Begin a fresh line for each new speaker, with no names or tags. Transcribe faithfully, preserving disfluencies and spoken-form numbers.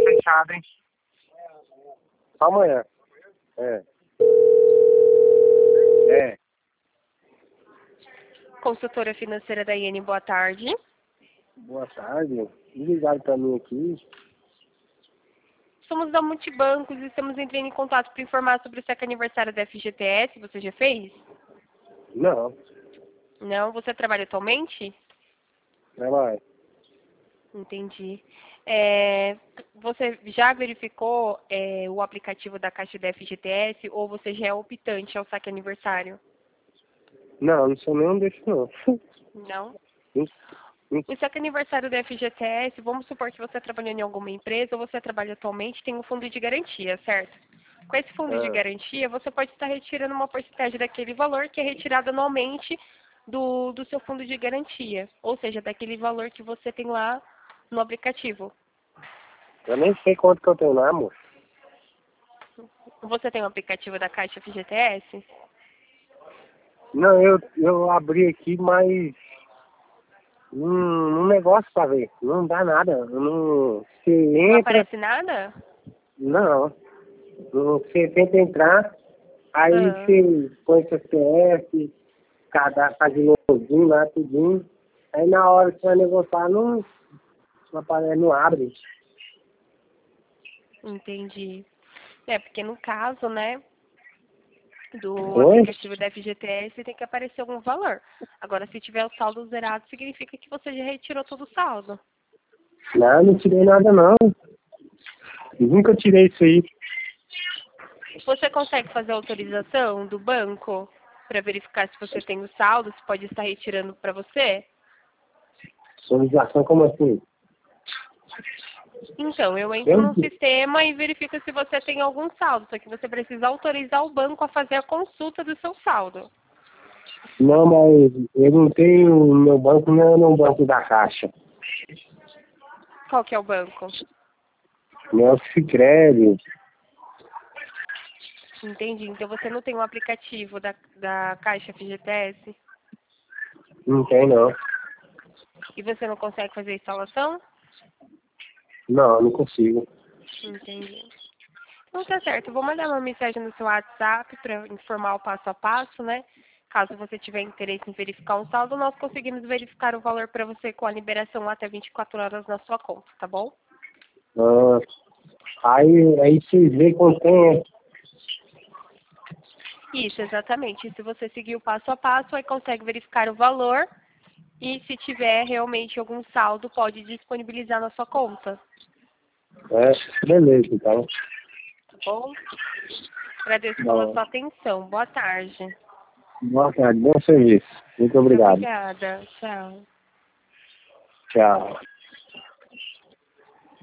fechado, hein?
Só amanhã. É. É.
Consultora financeira da I N, boa tarde.
Boa tarde. Ligaram pra mim aqui.
Somos da Multibancos e estamos entrando em contato para informar sobre o saque aniversário da F G T S. Você já fez?
Não.
Não? Você trabalha atualmente?
Trabalho.
Entendi. É, você já verificou é, o aplicativo da Caixa da F G T S ou você já é optante ao saque aniversário?
Não, não sou nenhum desses, não.
Não?
Hum, hum.
O saque aniversário da F G T S, vamos supor que você trabalha em alguma empresa ou você trabalha atualmente, tem um fundo de garantia, certo? Com esse fundo de
Ah,
garantia, você pode estar retirando uma porcentagem daquele valor que é retirado anualmente do, do seu fundo de garantia. Ou seja, daquele valor que você tem lá no aplicativo.
eu nem sei quanto que eu tenho lá, amor.
Você tem um aplicativo da Caixa F G T S?
Não, eu, eu abri aqui, mas um, um negócio pra ver. Não dá nada. Não, você
Não
entra,
aparece nada?
não. Não, você tenta entrar, aí
Ah,
você põe seu C P F, cadastro, faz de login lá, tudinho. Aí na hora que você vai negociar, não, não aparece, não abre.
entendi. É, porque no caso, né, do
Oi?
aplicativo da F G T S tem que aparecer algum valor. Agora, se tiver o saldo zerado, significa que você já retirou todo o saldo.
Não, não tirei nada não. Nunca tirei isso aí.
Você consegue fazer a autorização do banco para verificar se você tem o saldo, se pode estar retirando para você?
Autorização como assim?
Então, eu entro
Eu,
no sistema e verifico se você tem algum saldo, só que você precisa autorizar o banco a fazer a consulta do seu saldo.
não, mas eu não tenho, meu banco não é no banco da Caixa.
Qual que é o banco?
Não é o Sicredi.
Entendi. Então você não tem um aplicativo da, da Caixa F G T S?
Não tem não.
E você não consegue fazer a instalação?
Não, não consigo.
Entendi. Então tá certo. Eu vou mandar uma mensagem no seu WhatsApp para informar o passo a passo, né? Caso você tiver interesse em verificar um saldo, nós conseguimos verificar o valor para você com a liberação até vinte e quatro horas na sua conta, tá bom?
Ah, aí, aí vocês veem quanto tem, é.
Isso, exatamente. Se você seguir o passo a passo, aí consegue verificar o valor e se tiver realmente algum saldo, pode disponibilizar na sua conta,
É, beleza, então.
tá bom? Agradeço pela
Bom,
sua atenção. Boa tarde.
boa tarde, bom serviço. Muito
Muito
obrigado.
obrigada. Tchau.
Tchau.